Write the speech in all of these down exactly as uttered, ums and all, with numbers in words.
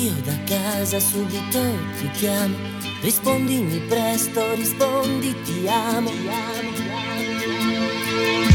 io da casa subito ti chiamo, rispondimi presto, rispondi ti amo, ti amo, ti amo.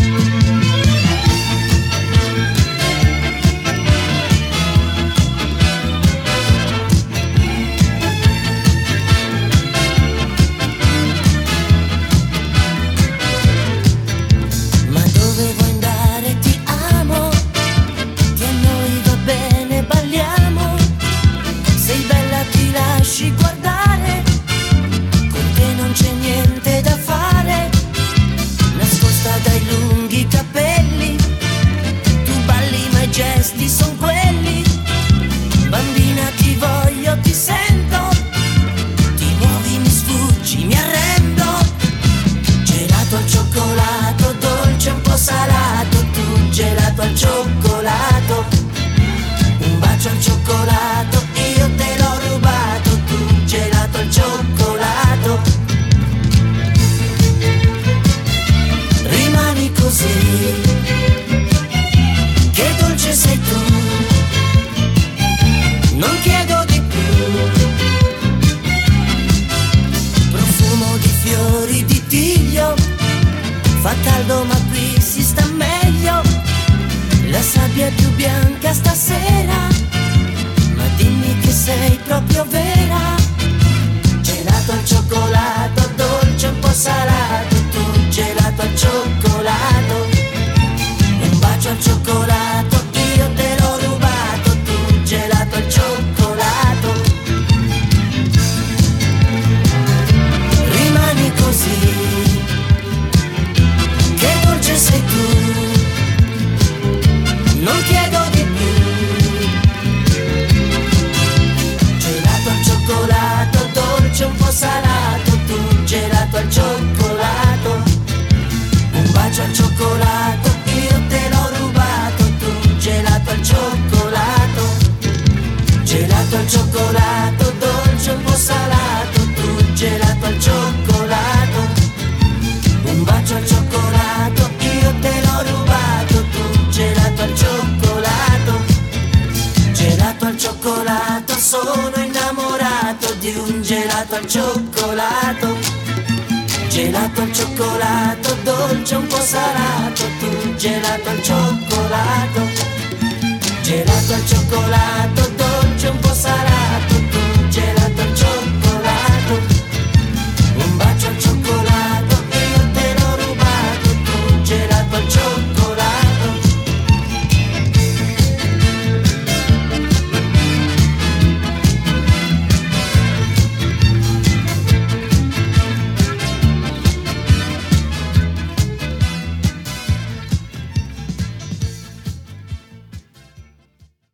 Guardare, con te non c'è niente da fare, nascosta dai lunghi capelli, tu balli ma i gesti son quelli, bambina ti voglio, ti sento, ti muovi, mi sfuggi, mi arrendo, gelato al cioccolato, dolce un po' salato, tu gelato al cioccolato, un bacio al cioccolato, io te l'ho rubato, tu gelato al cioccolato, rimani così, che dolce sei tu, non chiedo di più, profumo di fiori di tiglio, fa caldo ma qui si sta meglio, la sabbia è più bianca stasera, ma dimmi che sei proprio vera, gelato al cioccolato, dolce un po' salato, tu gelato al cioccolato, un bacio al cioccolato, io te l'ho rubato, tu gelato al cioccolato, rimani così, che dolce sei tu, non chiedo di più, gelato al cioccolato, dolce un po' salato, tu gelato al cioccolato, un bacio al cioccolato, io te l'ho rubato, tu gelato al cioccolato, gelato al cioccolato, dolce un po' salato, tu gelato al cioccolato, un bacio al cioccolato, io te l'ho rubato, tu gelato al cioccolato, gelato al cioccolato, sono innamorato di un gelato al cioccolato, gelato al cioccolato, dolce un po' salato, tu gelato al cioccolato, gelato al cioccolato,